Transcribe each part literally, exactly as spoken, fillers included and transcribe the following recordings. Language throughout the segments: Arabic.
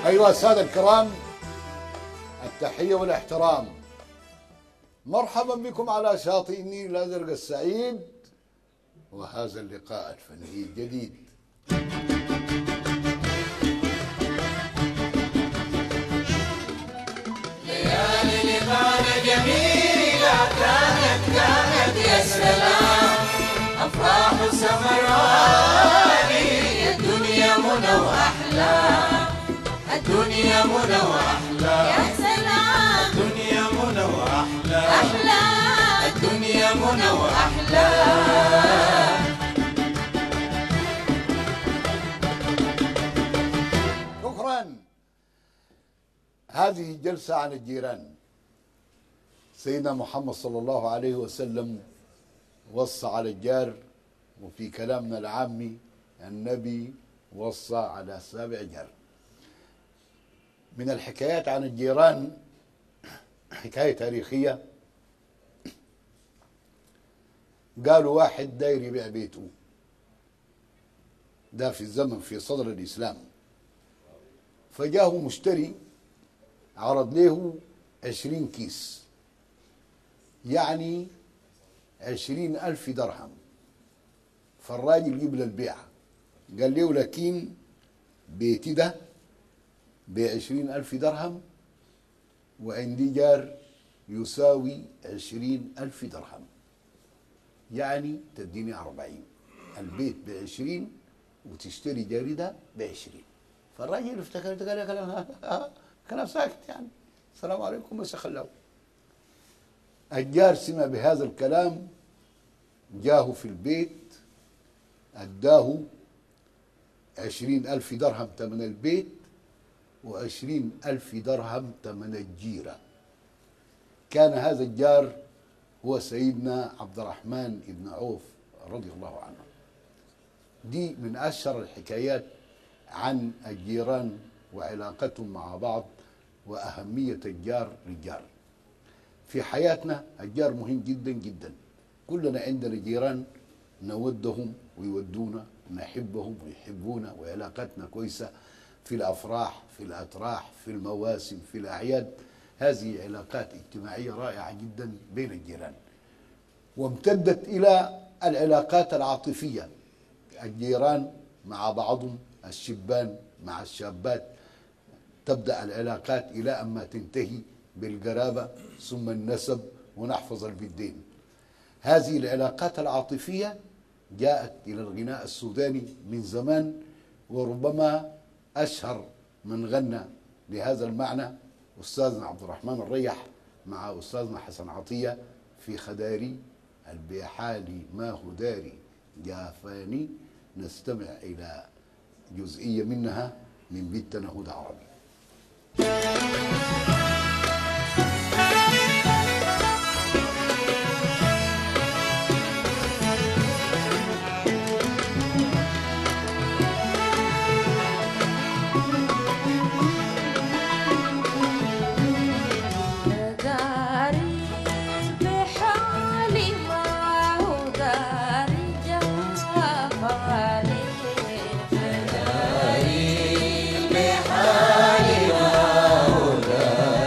أيها السادة الكرام، التحية والاحترام. مرحبا بكم على شاطئ النيل الأزرق السعيد، وهذا اللقاء الفني الجديد. ليالي لقانا جميلة كانت كانت يا سلام، أفراح وسمراني، الدنيا منى وأحلام، الدنيا منى وأحلام يا سلام، الدنيا منى وأحلام أحلام، الدنيا منى وأحلام. شكرا. هذه جلسة عن الجيران. سيدنا محمد صلى الله عليه وسلم وصى على الجار، وفي كلامنا العامي النبي وصى على سابع جار. من الحكايات عن الجيران حكاية تاريخية. قالوا واحد داير يبيع بيته، ده في الزمن في صدر الإسلام، فجاه مشتري عرض له عشرين كيس، يعني عشرين ألف درهم. فالراجل قبل البيع قال له لكن بيتي ده بعشرين ألف درهم، وعندي جار يساوي عشرين ألف درهم، يعني تديني أربعين. البيت بعشرين وتشتري جاري ده بعشرين. فالراجل افتكر قال يا كلام كلام ساكت، يعني السلام عليكم بس خلاه. الجار سمع بهذا الكلام، جاه في البيت أداه عشرين ألف درهم ثمن البيت، وعشرين ألف درهم ثمن الجيرة. كان هذا الجار هو سيدنا عبد الرحمن بن عوف رضي الله عنه. دي من أشهر الحكايات عن الجيران وعلاقتهم مع بعض وأهمية الجار للجار. في حياتنا الجار مهم جدا جدا. كلنا عندنا جيران نودهم ويودونا، نحبهم ويحبونا، وعلاقتنا كويسة في الأفراح، في الأتراح، في المواسم، في الأعياد. هذه علاقات اجتماعية رائعة جدا بين الجيران، وامتدت إلى العلاقات العاطفية. الجيران مع بعضهم، الشبان مع الشابات، تبدأ العلاقات إلى أما تنتهي بالقرابة ثم النسب ونحفظ البدين. هذه العلاقات العاطفية جاءت إلى الغناء السوداني من زمان، وربما أشهر من غنى لهذا المعنى أستاذنا عبد الرحمن الريح مع أستاذنا حسن عطية في خداري البيحالي ما هو داري جافاني. نستمع إلى جزئية منها من بيتنا هدى عربي. بحالي ما هو داري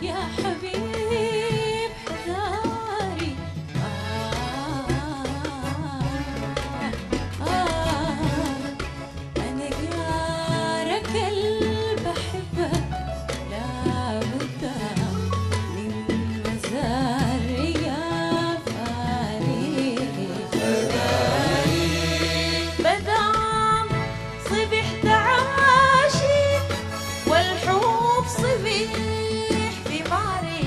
يا حبيب حذاري آه آه أنا جارك اللي بحبك لابد من مزار يا فاري مدام صبحت عاشق والحب صبح في ماري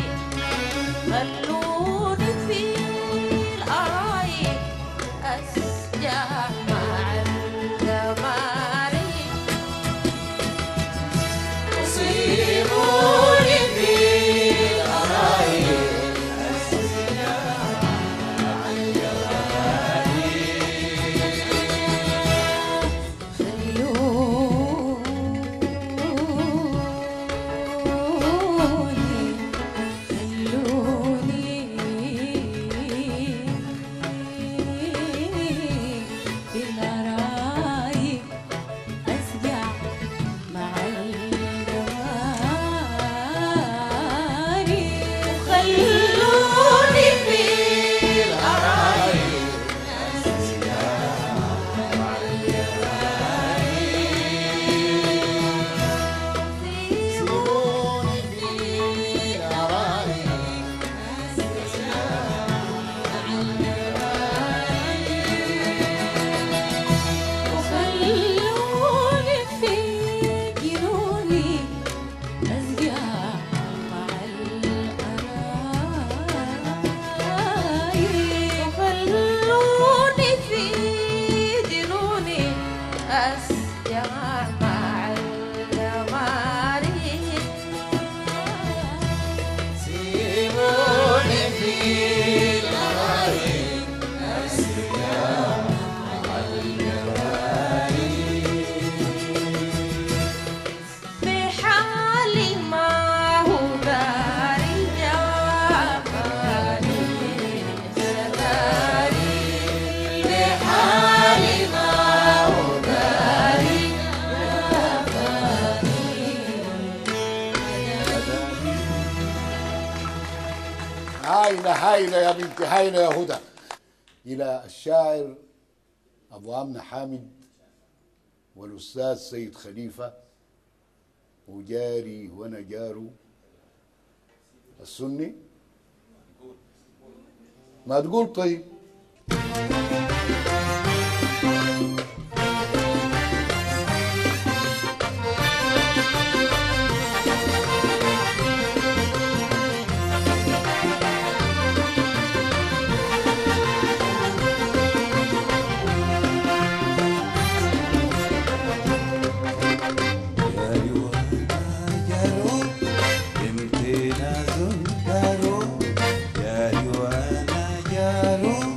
خلوني في الأرايك أسجع مع الجماري يصيبوني في الأرايك أسجع مع الجماري خلوني في الأرايك سيبوني في الأرايك وخلوني في جنوني أسجع مع الأرايك وخلوني في جنوني أسجع مع الجماري سيبوني في الأرايك أسجع مع الجماري بحالي ما هو داري يا فاري داري بحالي ما هو داري يا فاري هايلة هايلة يا بنتي، هايلة يا هدى. إلى الشاعر أبو أمنة حامد والأستاذ سيد خليفة وجاري وأنا جاره السني. ما تقول طيب. جارو جارو يمكن أزول جارو جارو أنا جارو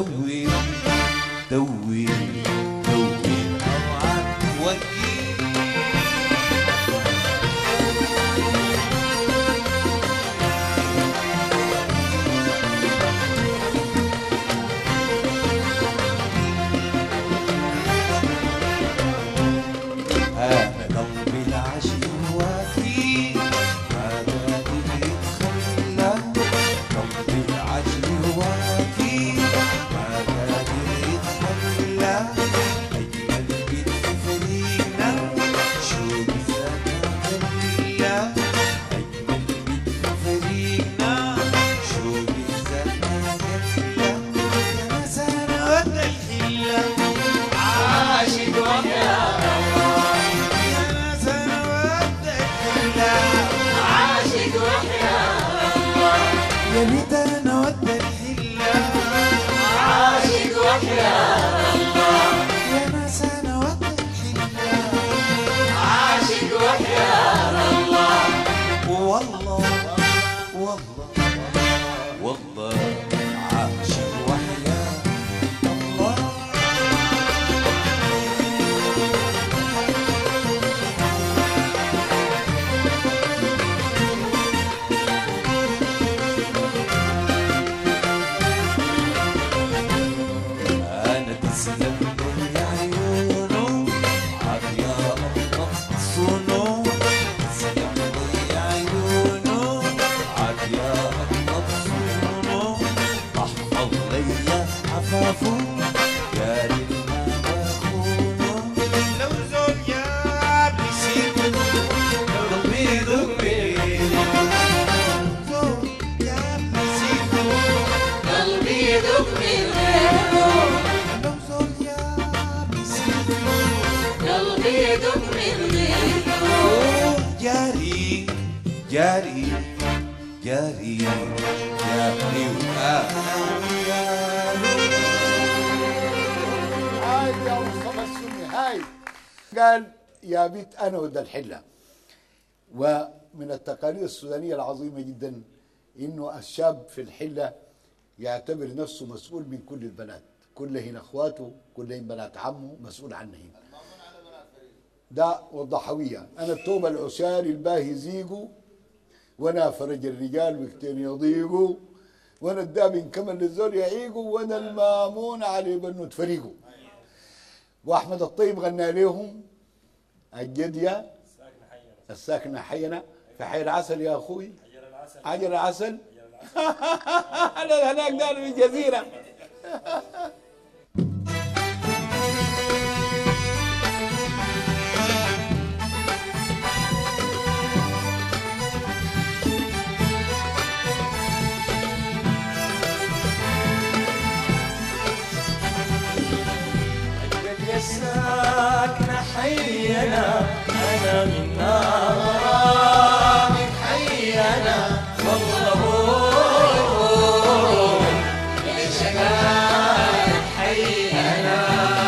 دور دور دور اوعى توقف هذا قلبي العشق وفيه ما قادر يتخلى قلبي العشق وفيه ما قادر يتخلى أجمل بنت فريقنا شوق زمان دليلا أجمل بنت فريقنا شوق زمان دليلا يا مسانا ود الحلة عاشق ويا يا بيت انا ود الحلة عاشق وحياة الله يا ناس انا ود الحلة عاشق وحياة الله والله والله والله عاشق وحياة الله تسلم لي عيونه عاد يا الله صونه تسلم لي عيونه عاد يا الله صونه احفظ لي عفافه يا ريت ما بخونه لو زول جاب لي سيره قلبي يدق زول جاب لي سيره قلبي يدق جاري جاري جاري جاري وأنا وياه هاي يا مصطفى السني هاي قال يا بيت انا ود الحله. ومن التقاليد السودانيه العظيمه جدا انه الشاب في الحله يعتبر نفسه مسؤول من كل البنات، كلهن اخواته كلهن بنات عمه مسؤول عنهن. ده والضحويه انا التوبه العساري الباهي زيقو وانا فرج الرجال وقتين يضيقوا وانا الدابن كمل للزول يعيقوا وانا المامون علي بنو تفريقوا. واحمد الطيب غنى لهم الجديه الساكنه حينا في حي العسل يا اخوي حجر العسل انا هناك دار في الجزيره. ساكنة حينا أنا من نارك حينا والله ليش قاعد حينا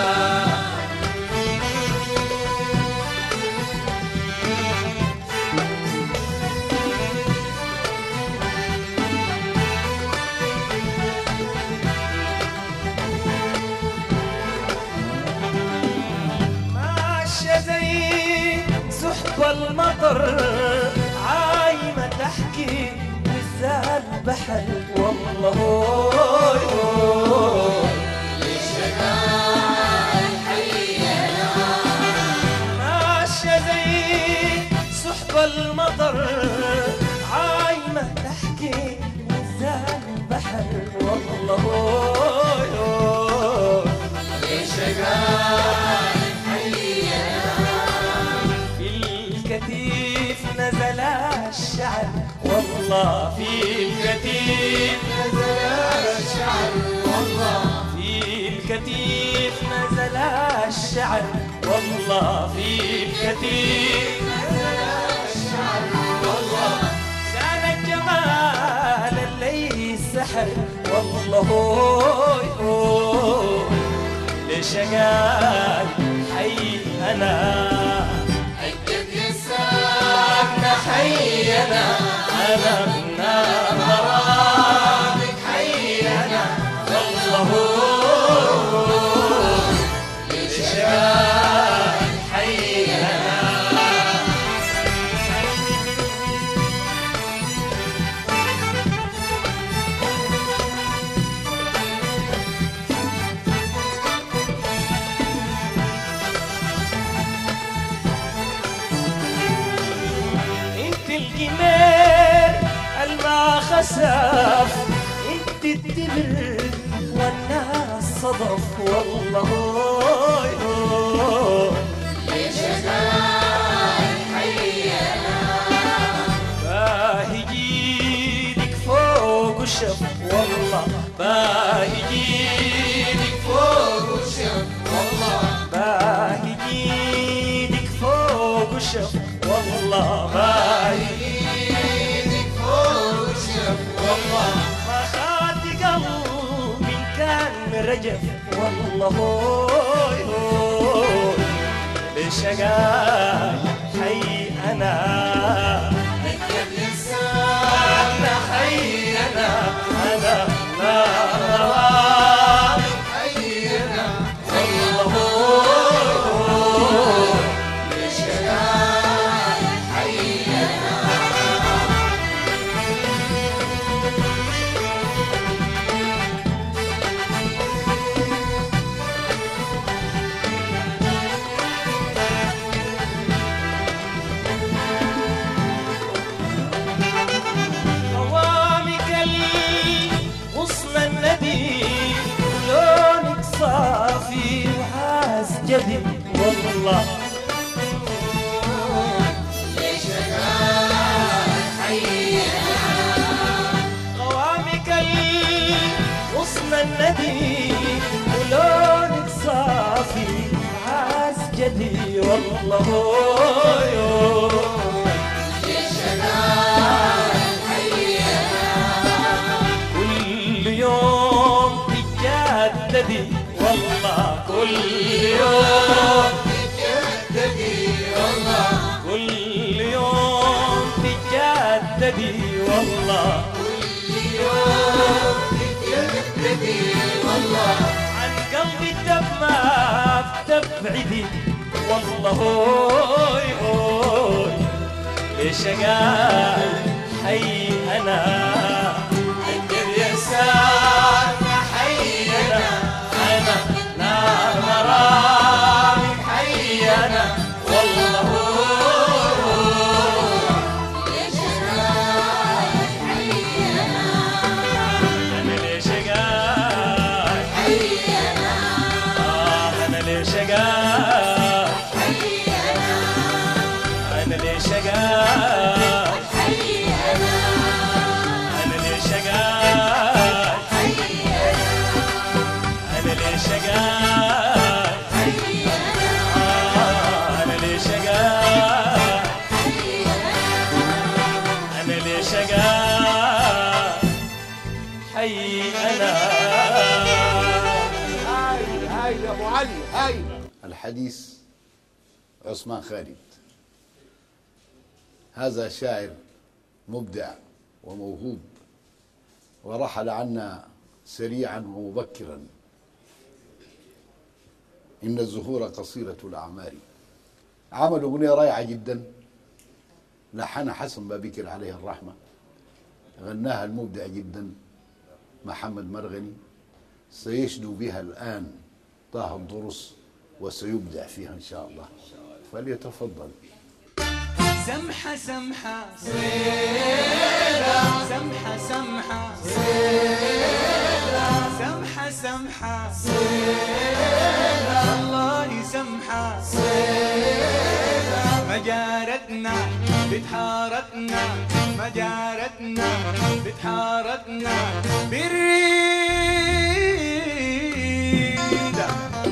والمطر عايمة تحكي وزال البحر والله ليش قاعد حينا ماشية زي سحب المطر عايمة تحكي وزال البحر والله ليش قاعد نزل الشعر والله في الكتيب نزل الشعر والله في الكتيب نزل الشعر والله في الكتيب نزل الشعر والله زان الجمال اللي السحر والله ليش قال حي انا حينا أنا من نار غرامك حينا والله الأسف انت التمر والناس صدف والله هوي هوي ليش قال حينا باهي جيدك فوق الشف والله باهي جيدك فوق الشم والله باهي جيدك فوق الشف والله باهي ايدك فوق الشم والله ما خاد قلبي كان رجف والله هوي هوي ليش قال حي انا ركب لسان انا حي انا انا لا لا حينا والله هوي ليش قال حينا قوامك الغصن الندي لونك صافي وحاس جدي والله ليش قال حينا قوامك الغصن الندي ولونك صافي وحاس جدي والله هوي هوي ليش قال حينا كل يوم تجددي والله كل يوم تجددي والله كل يوم تجددي والله كل يوم تجددي والله عن قلبي الدب ما بتبعدي والله هوي هوي ليش قال حي انا انقذ يا سامع حي انا انا لا مرامي حي انا والله هوي ليش قال حينا انا ليش قال حينا آه انا ليش قال حينا انا ليش قال حينا انا ليش قال انا ليش قال آه انا ليش قال انا ليش قال حي انا هاي هاي يا ابو علي هاي. الحديث عثمان خالد، هذا شاعر مبدع وموهوب، ورحل عنا سريعا ومبكرا. إن الزهور قصيرة الأعمار. عمل أغنية رائعة جدا لحنها حسن بابكر عليه الرحمة، غناها المبدع جدا محمد مرغني، سيشدو بها الآن طه الضرس وسيبدع فيها إن شاء الله، فليتفضل. سمحة سمحة سيدة سمحة سمحة سيدة سمحة سمحة سيدة والله سمحة سيدة مجارتنا بتحارتنا مجارتنا بتحارتنا بالريدة.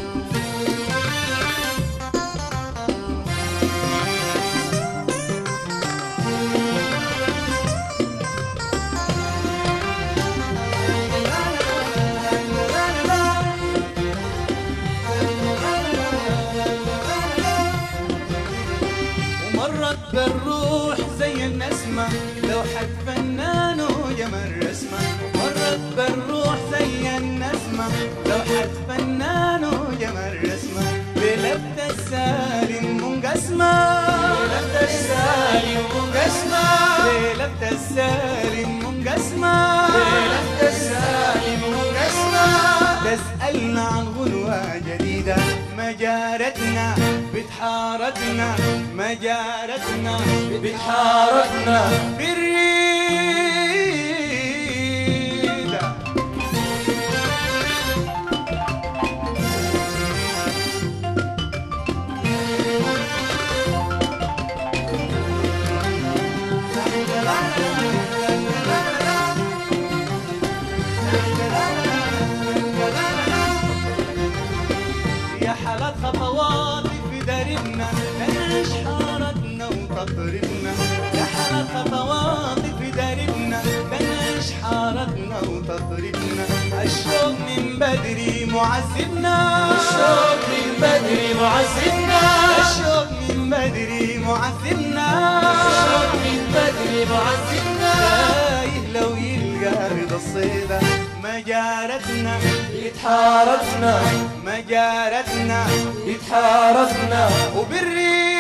ومرت بالروح زي النسمة لوحة فنان وجمال رسمة. مرت بالروح زي النسمة لوحة فنان وجمال رسمة. بلبة السالم منقسمة بلبة السالم منقسمة بلبة السالم منقسمة بلبة السالم منقسمة. تسألنا عن غنوة جديدة مجارتنا بتحارتنا مجارتنا بتحارتنا بالريدة. وتطربنا لحلت خطوات في دربنا كنعيش حارتنا وتطربنا الشوق من بدري معذبنا الشوق من بدري معذبنا الشوق من بدري معذبنا الشوق من بدري معذبنا تايه لو يلقى رضا الصيدة مجارتنا يتحارفنا مجارتنا يتحارفنا وبالريدة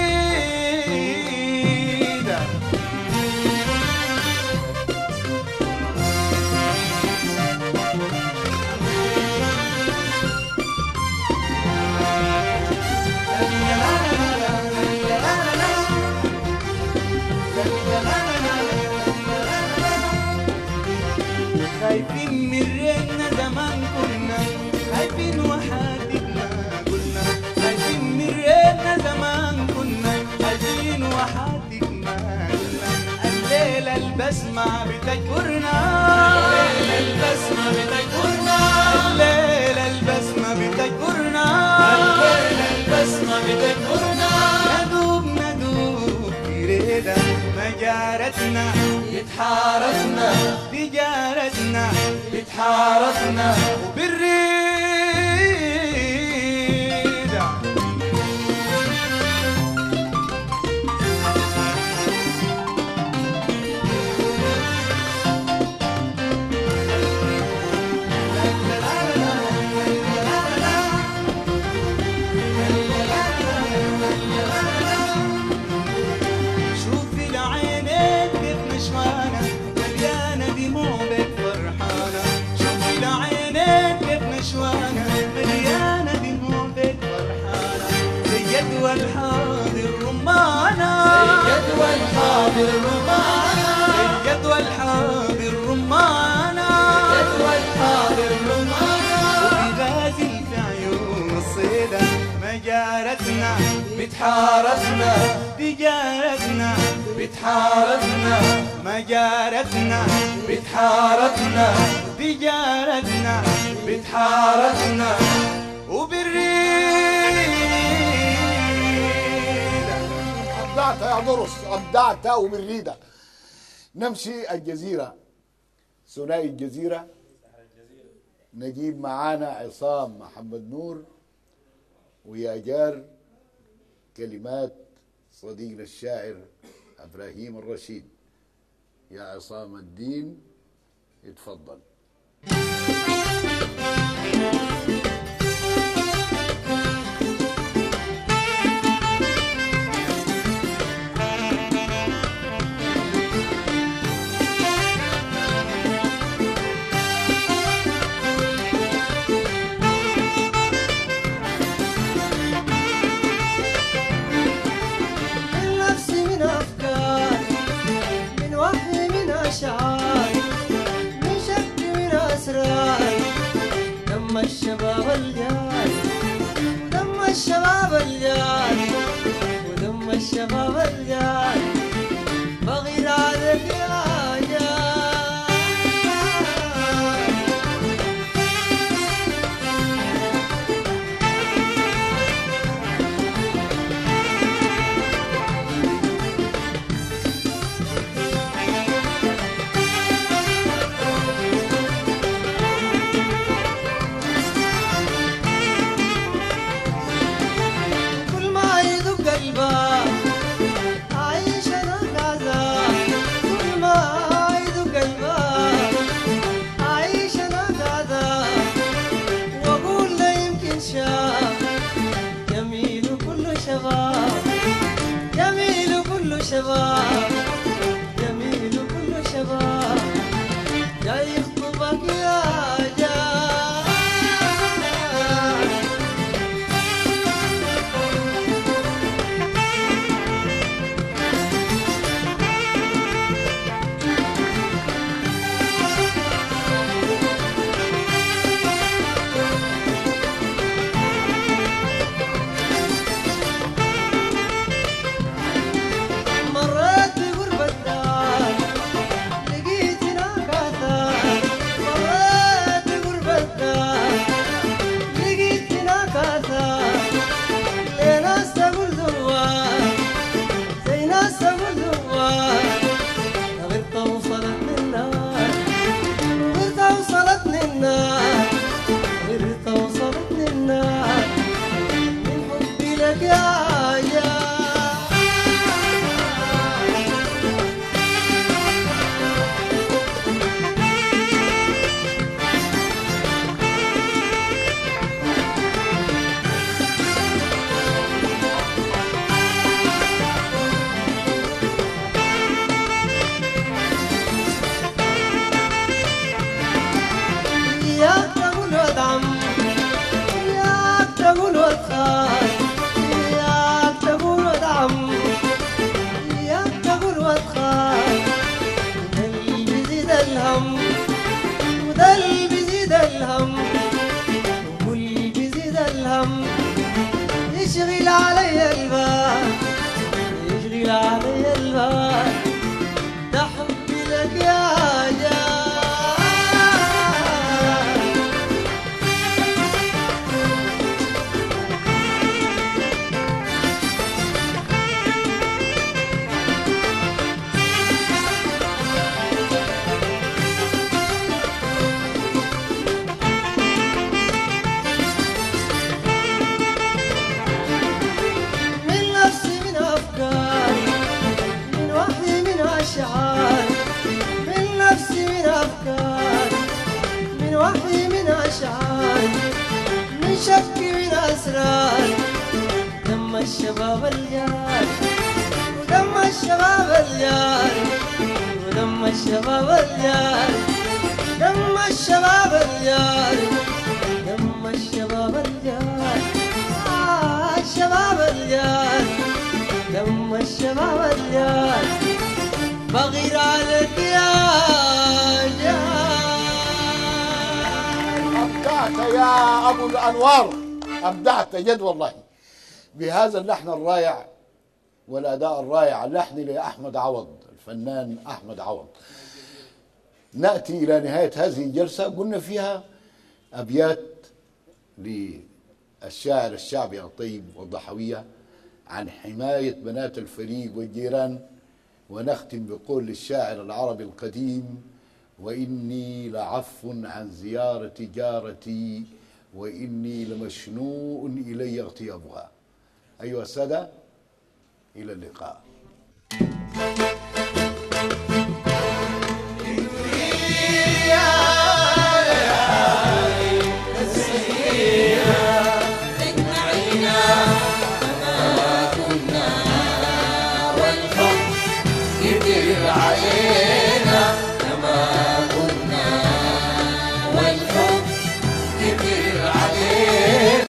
خايفين من رينا زمان كنا خايفين وحاتبنا قلنا خايفين من رينا زمان كنا خايفين وحاتبنا قلنا الليلة البسمة بتجبرنا الليلة البسمة بتجبرنا الليلة البسمة بتجبرنا الليلة البسمة بتجبرنا ندوب ندوب في ريدة مجارتنا يتحارفنا تجارتنا يتحارفنا وبالريدة شوفي العينين كيف نشوانة مليانة دموع بك فرحانة شوفي العينين كيف نشوانة مليانة دموع بك فرحانة زي جدوى الحاضر رمانة زي جدوى الحاضر رمانة زي جدوى الحاضر رمانة جدوى الحاضر رمانة وفي غازل في عيون الصيدة مجارتنا بتحارفنا تجارتنا بتحارفنا مجارتنا بتحارفنا تجارتنا بتحارفنا وبالريدة أبدعت يا ضرس، أبدعت وبالريدة. نمشي الجزيرة، ثنائي الجزيرة، نجيب معانا عصام محمد نور ويا جار كلمات صديقنا الشاعر إبراهيم الرشيد. يا عصام الدين اتفضل. من نفسي من أفكار من وحي من أشعار من شك من أسرار دم الشباب الجاري دم الشباب الجاري ودم الشباب الجاري بغير عليك يا جار كل ما يدق الباب أعيش أنا بعذاب كل ما يدق الباب أعيش أنا بعذاب وأقول لا يمكن شاب جميل كل شباب جميل كل شباب جميل كل شباب جاي يخطبك يا جار مريت يشغل علي البال يشغل علي البال ده حبي لك يا جان. من نفسي من أفكار من وحي من أشعار من شك من أسرار دم الشباب الجار ودم الشباب الجار ودم الشباب الجار دم الشباب الجار دم الشباب الجار آه الشباب الجار دم الشباب الجار بغير عليك يا جان. أبدعت يا أبو الأنوار، أبدعت جد والله بهذا اللحن الرائع والأداء الرائع. اللحن لأحمد عوض، الفنان أحمد عوض. نأتي إلى نهاية هذه الجلسة، قلنا فيها أبيات للشاعر الشعبي الطيب والضحوية عن حماية بنات الفريق والجيران، ونختم بقول للشاعر العربي القديم: وإني لعف عن زيارة جارتي وإني لمشنوء إلي اغتيابها. أيها السادة، إلى اللقاء. عليك